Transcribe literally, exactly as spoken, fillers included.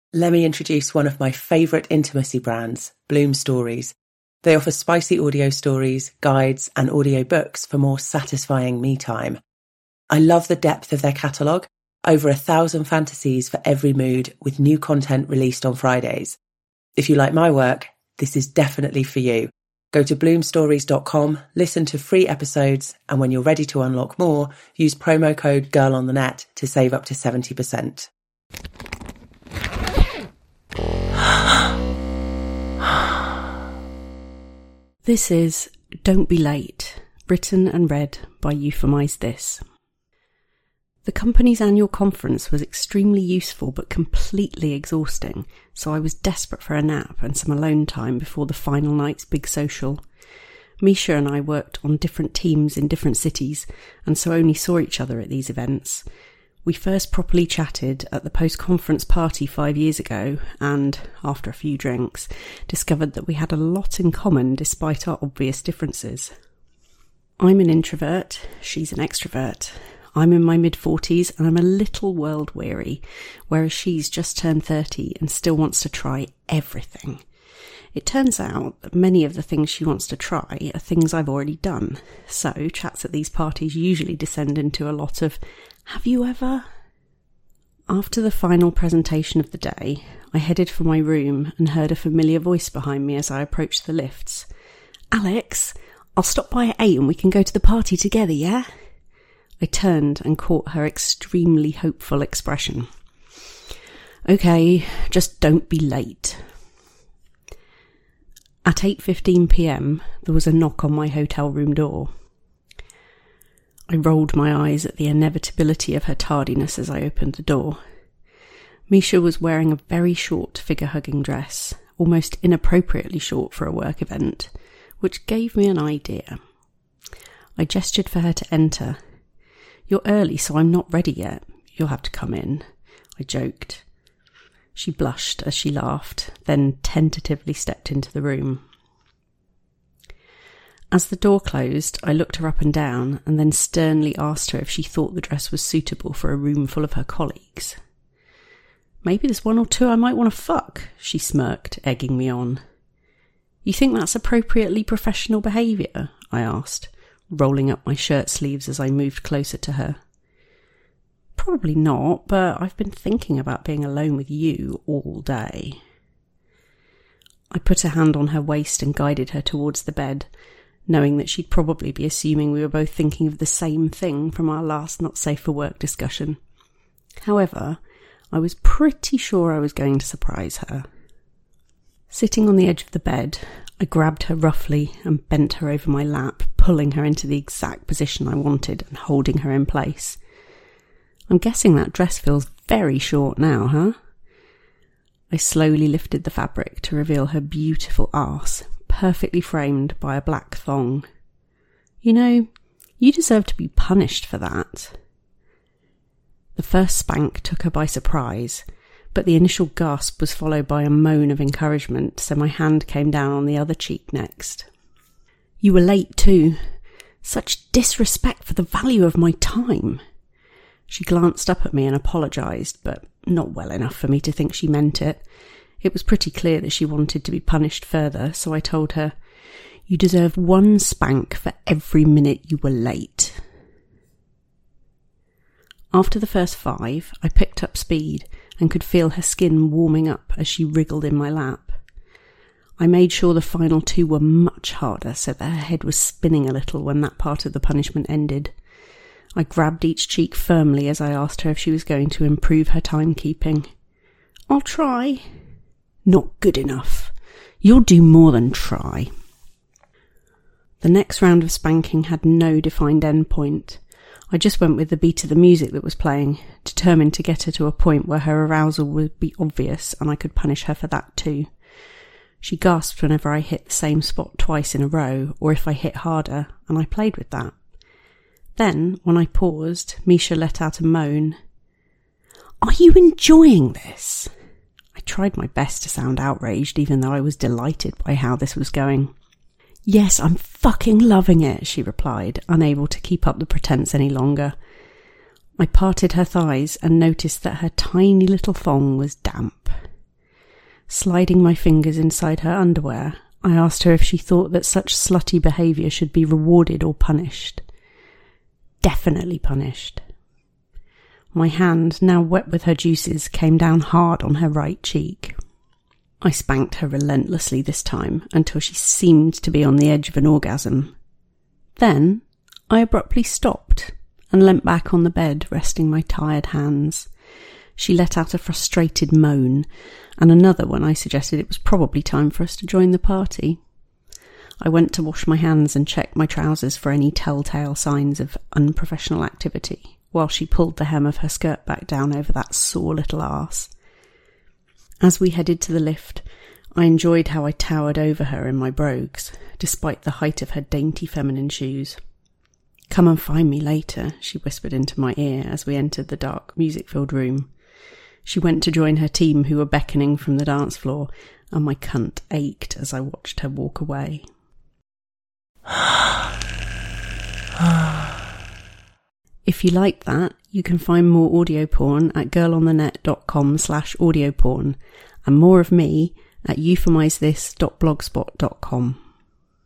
Let me introduce one of my favourite intimacy brands, Bloom Stories. They offer spicy audio stories, guides, and audio books for more satisfying me time. I love the depth of their catalogue, over a thousand fantasies for every mood, with new content released on Fridays. If you like my work, this is definitely for you. Go to bloom stories dot com, listen to free episodes, and when you're ready to unlock more, use promo code GIRLONTHENET to save up to seventy percent. This is Don't Be Late, written and read by Euphemize This. The company's annual conference was extremely useful but completely exhausting, so I was desperate for a nap and some alone time before the final night's big social. Misha and I worked on different teams in different cities, and so only saw each other at these events. We first properly chatted at the post-conference party five years ago and, after a few drinks, discovered that we had a lot in common despite our obvious differences. I'm an introvert, she's an extrovert. I'm in my mid-forties and I'm a little world-weary, whereas she's just turned thirty and still wants to try everything. It turns out that many of the things she wants to try are things I've already done, so chats at these parties usually descend into a lot of, have you ever? After the final presentation of the day, I headed for my room and heard a familiar voice behind me as I approached the lifts. Alex, I'll stop by at eight and we can go to the party together, yeah? I turned and caught her extremely hopeful expression. Okay, just don't be late. At eight fifteen p m, there was a knock on my hotel room door. I rolled my eyes at the inevitability of her tardiness as I opened the door. Misha was wearing a very short figure-hugging dress, almost inappropriately short for a work event, which gave me an idea. I gestured for her to enter. You're early, so I'm not ready yet. You'll have to come in, I joked. She blushed as she laughed, then tentatively stepped into the room. As the door closed, I looked her up and down and then sternly asked her if she thought the dress was suitable for a room full of her colleagues. Maybe there's one or two I might want to fuck, she smirked, egging me on. You think that's appropriately professional behaviour? I asked, rolling up my shirt sleeves as I moved closer to her. Probably not, but I've been thinking about being alone with you all day. I put a hand on her waist and guided her towards the bed, knowing that she'd probably be assuming we were both thinking of the same thing from our last not safe for work discussion. However, I was pretty sure I was going to surprise her. Sitting on the edge of the bed, I grabbed her roughly and bent her over my lap, pulling her into the exact position I wanted and holding her in place. I'm guessing that dress feels very short now, huh? I slowly lifted the fabric to reveal her beautiful arse, perfectly framed by a black thong. You know, you deserve to be punished for that. The first spank took her by surprise, but the initial gasp was followed by a moan of encouragement, so my hand came down on the other cheek next. You were late too. Such disrespect for the value of my time. She glanced up at me and apologised, but not well enough for me to think she meant it. It was pretty clear that she wanted to be punished further, so I told her, you deserve one spank for every minute you were late. After the first five, I picked up speed and could feel her skin warming up as she wriggled in my lap. I made sure the final two were much harder so that her head was spinning a little when that part of the punishment ended. I grabbed each cheek firmly as I asked her if she was going to improve her timekeeping. I'll try. Not good enough. You'll do more than try. The next round of spanking had no defined endpoint. I just went with the beat of the music that was playing, determined to get her to a point where her arousal would be obvious and I could punish her for that too. She gasped whenever I hit the same spot twice in a row, or if I hit harder, and I played with that. Then, when I paused, Misha let out a moan. Are you enjoying this? I tried my best to sound outraged, even though I was delighted by how this was going. Yes, I'm fucking loving it, she replied, unable to keep up the pretense any longer. I parted her thighs and noticed that her tiny little thong was damp. Sliding my fingers inside her underwear, I asked her if she thought that such slutty behaviour should be rewarded or punished. Definitely punished. My hand, now wet with her juices, came down hard on her right cheek. I spanked her relentlessly this time, until she seemed to be on the edge of an orgasm. Then I abruptly stopped and leant back on the bed, resting my tired hands. She let out a frustrated moan, and another when I suggested it was probably time for us to join the party. I went to wash my hands and check my trousers for any telltale signs of unprofessional activity, while she pulled the hem of her skirt back down over that sore little arse. As we headed to the lift, I enjoyed how I towered over her in my brogues, despite the height of her dainty feminine shoes. "Come and find me later," she whispered into my ear as we entered the dark, music-filled room. She went to join her team, who were beckoning from the dance floor, and my cunt ached as I watched her walk away. If you like that, you can find more audio porn at girlonthenet.com slash audio porn, and more of me at euphemizethis dot blogspot dot com.